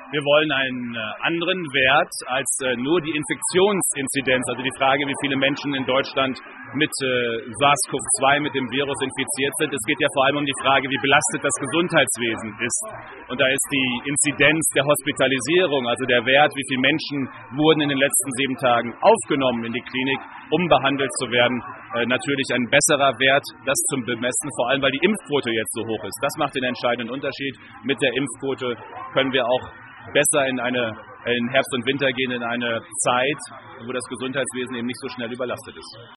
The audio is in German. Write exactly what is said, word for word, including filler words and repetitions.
Wir wollen einen anderen Wert als nur die Infektionsinzidenz, also die Frage, wie viele Menschen in Deutschland mit SARS-C o V zwei, mit dem Virus infiziert sind. Es geht ja vor allem um die Frage, wie belastet das Gesundheitswesen ist. Und da ist die Inzidenz der Hospitalisierung, also der Wert, wie viele Menschen wurden in den letzten sieben Tagen aufgenommen in die Klinik, um behandelt zu werden, natürlich ein besserer Wert, das zum Bemessen, vor allem weil die Impfquote jetzt so hoch ist. Das macht den entscheidenden Unterschied. Mit der Impfquote können wir auch besser in eine in Herbst und Winter gehen, in eine Zeit, wo das Gesundheitswesen eben nicht so schnell überlastet ist.